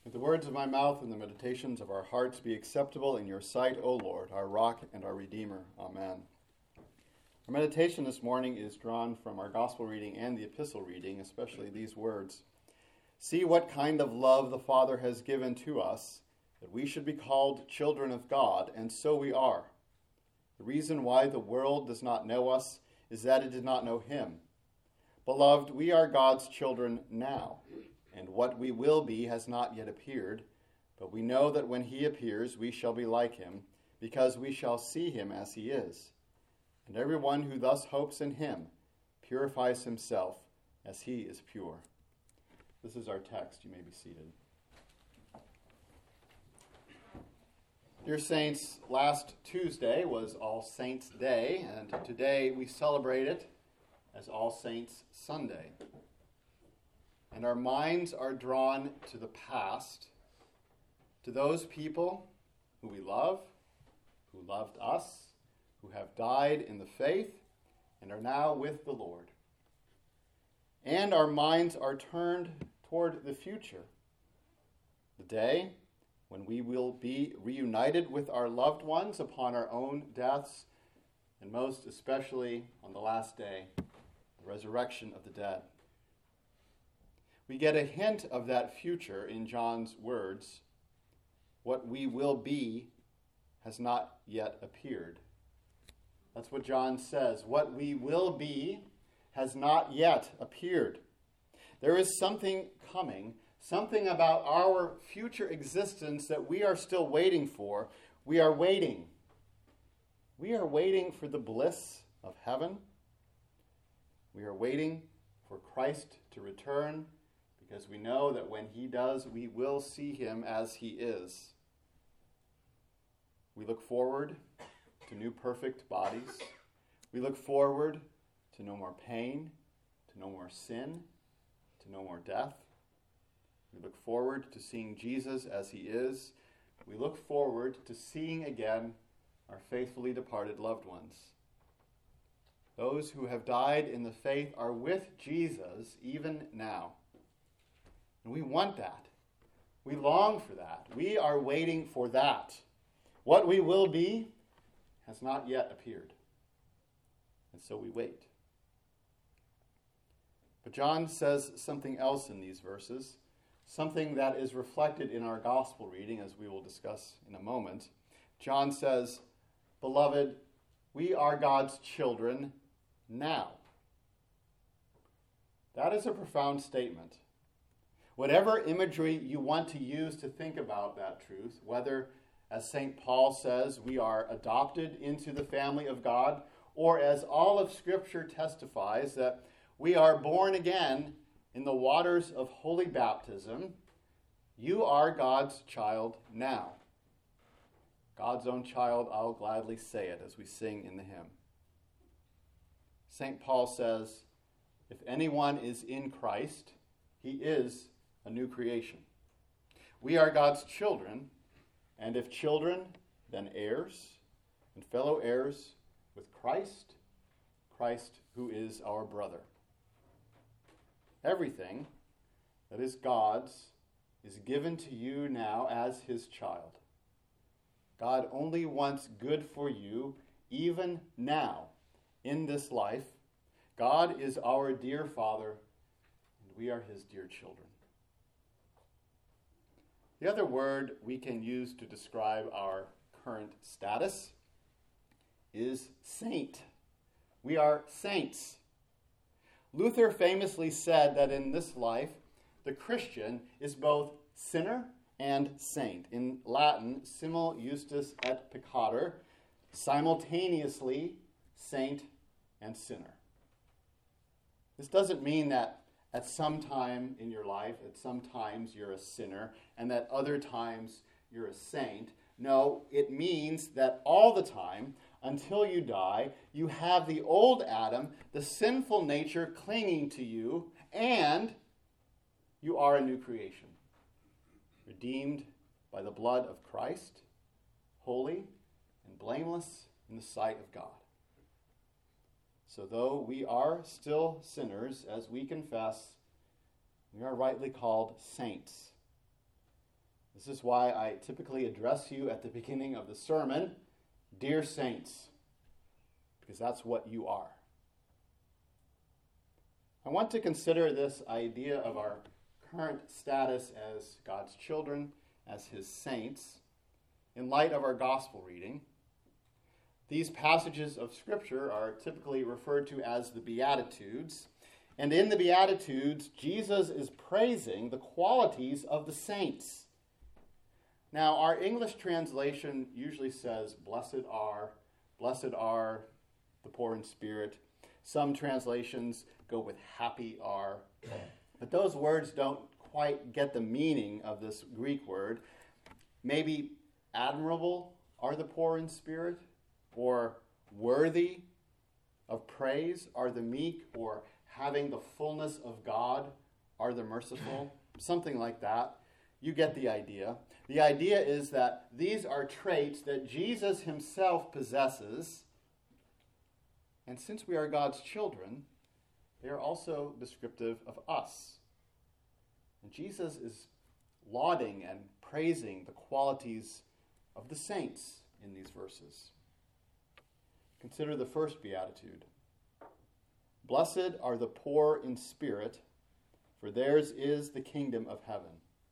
May the words of my mouth and the meditations of our hearts be acceptable in your sight, O Lord, our rock and our redeemer. Amen. Our meditation this morning is drawn from our gospel reading and the epistle reading, especially these words. See what kind of love the Father has given to us, that we should be called children of God, and so we are. The reason why the world does not know us is that it did not know him. Beloved, we are God's children now, and what we will be has not yet appeared, but we know that when he appears we shall be like him, because we shall see him as he is. And everyone who thus hopes in him purifies himself as he is pure. This is our text. You may be seated. Dear Saints, last Tuesday was All Saints' Day, and today we celebrate it as All Saints' Sunday. And our minds are drawn to the past, to those people who we love, who loved us, who have died in the faith, and are now with the Lord. And our minds are turned toward the future, the day when we will be reunited with our loved ones upon our own deaths, and most especially on the last day, the resurrection of the dead. We get a hint of that future in John's words. What we will be has not yet appeared. That's what John says. What we will be has not yet appeared. There is something coming, something about our future existence that we are still waiting for. We are waiting. We are waiting for the bliss of heaven. We are waiting for Christ to return, because we know that when he does, we will see him as he is. We look forward to new perfect bodies. We look forward to no more pain, to no more sin, to no more death. We look forward to seeing Jesus as he is. We look forward to seeing again our faithfully departed loved ones. Those who have died in the faith are with Jesus even now. And we want that. We long for that. We are waiting for that. What we will be has not yet appeared. And so we wait. But John says something else in these verses, something that is reflected in our gospel reading, as we will discuss in a moment. John says, Beloved, we are God's children now. That is a profound statement. Whatever imagery you want to use to think about that truth, whether, as St. Paul says, we are adopted into the family of God, or as all of Scripture testifies that we are born again in the waters of holy baptism, you are God's child now. God's own child, I'll gladly say it as we sing in the hymn. St. Paul says, if anyone is in Christ, he is a new creation. We are God's children, and if children, then heirs, and fellow heirs with Christ, Christ who is our brother. Everything that is God's is given to you now as his child. God only wants good for you even now in this life. God is our dear Father, and we are his dear children. The other word we can use to describe our current status is saint. We are saints. Luther famously said that in this life, the Christian is both sinner and saint. In Latin, simul justus et peccator, simultaneously saint and sinner. This doesn't mean that at some time in your life, at some times you're a sinner, and that other times you're a saint. No, it means that all the time, until you die, you have the old Adam, the sinful nature clinging to you, and you are a new creation, redeemed by the blood of Christ, holy and blameless in the sight of God. So though we are still sinners, as we confess, we are rightly called saints. This is why I typically address you at the beginning of the sermon, dear saints, because that's what you are. I want to consider this idea of our current status as God's children, as his saints, in light of our gospel reading. These passages of Scripture are typically referred to as the Beatitudes. And in the Beatitudes, Jesus is praising the qualities of the saints. Now, our English translation usually says, blessed are the poor in spirit. Some translations go with happy are. But those words don't quite get the meaning of this Greek word. Maybe admirable are the poor in spirit, or worthy of praise are the meek, or having the fullness of God are the merciful, something like that. You get the idea. The idea is that these are traits that Jesus himself possesses, and since we are God's children, they are also descriptive of us. And Jesus is lauding and praising the qualities of the saints in these verses. Consider the first beatitude. Blessed are the poor in spirit, for theirs is the kingdom of heaven.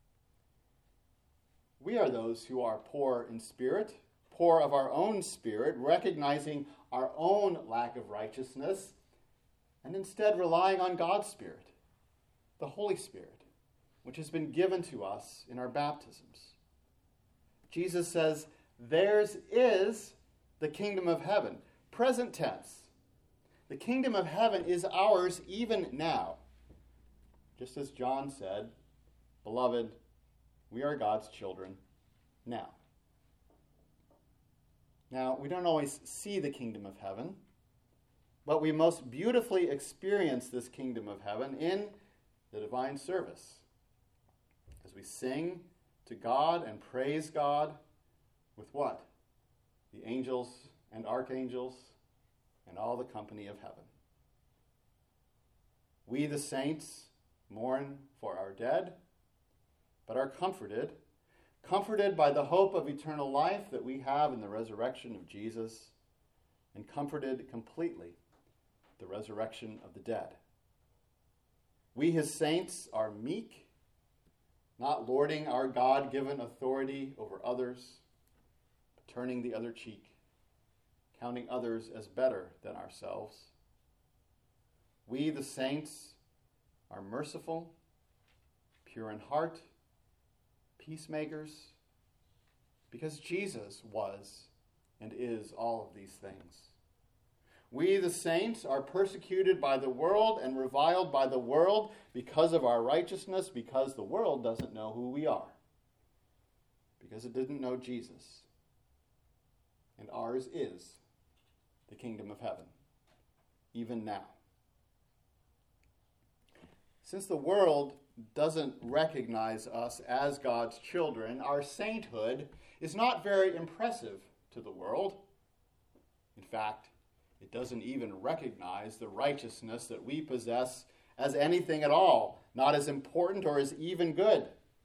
We are those who are poor in spirit, poor of our own spirit, recognizing our own lack of righteousness, and instead relying on God's Spirit, the Holy Spirit, which has been given to us in our baptisms. Jesus says, theirs is the kingdom of heaven. Present tense. The kingdom of heaven is ours even now. Just as John said, beloved, we are God's children now. Now, we don't always see the kingdom of heaven, but we most beautifully experience this kingdom of heaven in the divine service. As we sing to God and praise God with what? The angels and archangels and all the company of heaven. We, the saints, mourn for our dead, but are comforted by the hope of eternal life that we have in the resurrection of Jesus, and comforted completely the resurrection of the dead. We, his saints, are meek, not lording our God-given authority over others, but turning the other cheek, counting others as better than ourselves. We, the saints, are merciful, pure in heart, peacemakers, because Jesus was and is all of these things. We, the saints, are persecuted by the world and reviled by the world because of our righteousness, because the world doesn't know who we are, because it didn't know Jesus. And ours is the kingdom of heaven, even now. Since the world doesn't recognize us as God's children, our sainthood is not very impressive to the world. In fact, it doesn't even recognize the righteousness that we possess as anything at all, not as important or as even good.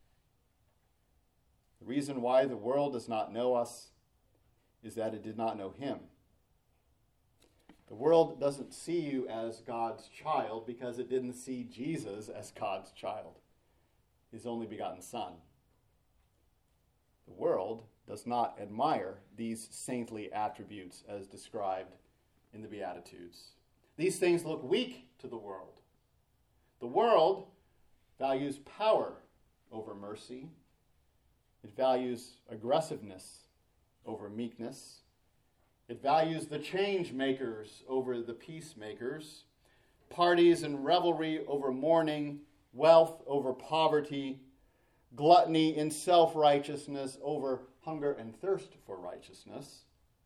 The reason why the world does not know us is that it did not know him. The world doesn't see you as God's child because it didn't see Jesus as God's child, his only begotten Son. The world does not admire these saintly attributes as described in the Beatitudes. These things look weak to the world. The world values power over mercy. It values aggressiveness over meekness. It values the change makers over the peacemakers, parties and revelry over mourning, wealth over poverty, gluttony in self-righteousness over hunger and thirst for righteousness.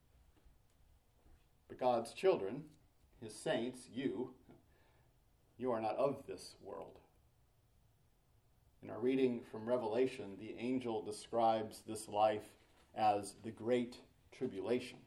But God's children, his saints, you are not of this world. In our reading from Revelation, the angel describes this life as the great tribulation.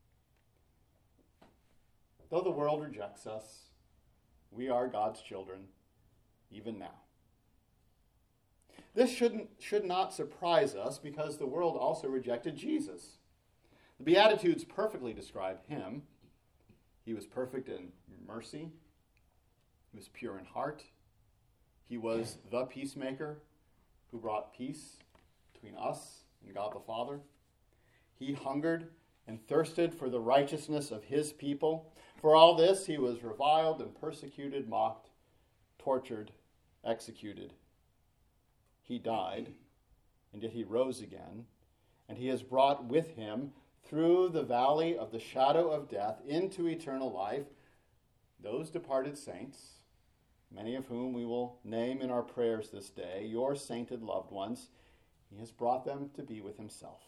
Though the world rejects us, we are God's children, even now. This should not surprise us because the world also rejected Jesus. The Beatitudes perfectly describe him. He was perfect in mercy. He was pure in heart. He was the peacemaker who brought peace between us and God the Father. He hungered and thirsted for the righteousness of his people. For all this, he was reviled and persecuted, mocked, tortured, executed. He died, and yet he rose again, and he has brought with him through the valley of the shadow of death into eternal life those departed saints, many of whom we will name in our prayers this day, your sainted loved ones. He has brought them to be with himself.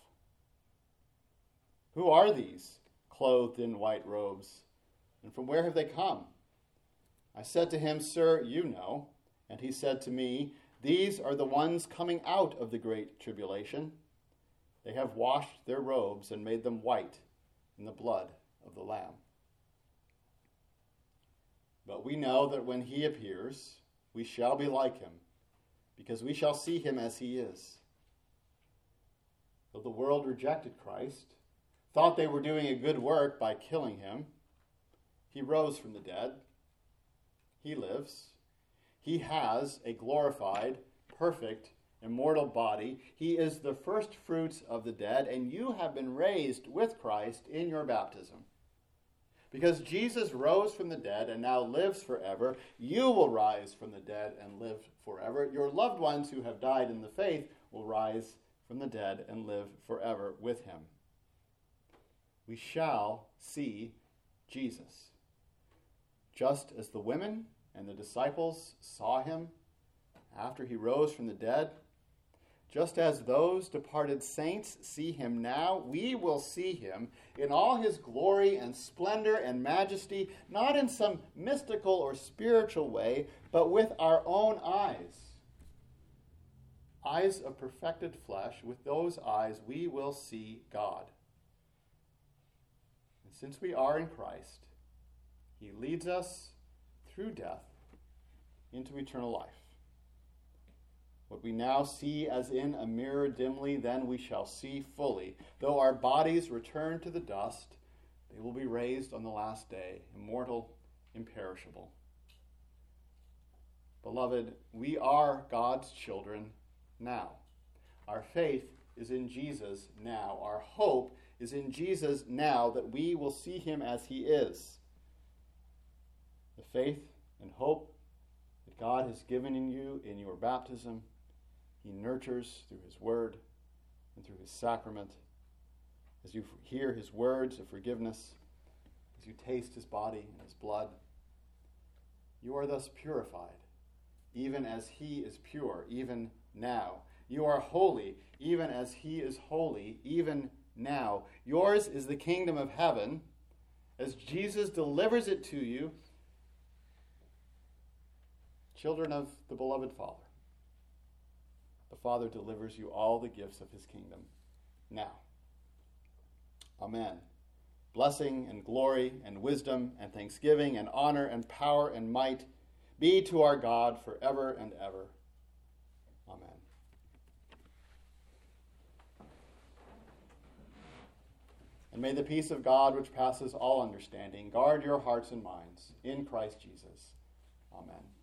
Who are these, clothed in white robes, and from where have they come? I said to him, Sir, you know. And he said to me, These are the ones coming out of the great tribulation. They have washed their robes and made them white in the blood of the Lamb. But we know that when he appears, we shall be like him, because we shall see him as he is. Though the world rejected Christ, thought they were doing a good work by killing him, he rose from the dead. He lives. He has a glorified, perfect, immortal body. He is the first fruits of the dead, and you have been raised with Christ in your baptism. Because Jesus rose from the dead and now lives forever, you will rise from the dead and live forever. Your loved ones who have died in the faith will rise from the dead and live forever with him. We shall see Jesus. Just as the women and the disciples saw him after he rose from the dead, just as those departed saints see him now, we will see him in all his glory and splendor and majesty, not in some mystical or spiritual way, but with our own eyes. Eyes of perfected flesh, with those eyes we will see God. And since we are in Christ, he leads us through death into eternal life. What we now see as in a mirror dimly, then we shall see fully. Though our bodies return to the dust, they will be raised on the last day, immortal, imperishable. Beloved, we are God's children now. Our faith is in Jesus now. Our hope is in Jesus now, that we will see him as he is. The faith and hope that God has given in you in your baptism, he nurtures through his word and through his sacrament. As you hear his words of forgiveness, as you taste his body and his blood, you are thus purified, even as he is pure, even now. You are holy, even as he is holy, even now. Yours is the kingdom of heaven, as Jesus delivers it to you, children of the beloved Father. The Father delivers you all the gifts of his kingdom now. Amen. Blessing and glory and wisdom and thanksgiving and honor and power and might be to our God forever and ever. Amen. And may the peace of God, which passes all understanding, guard your hearts and minds in Christ Jesus. Amen.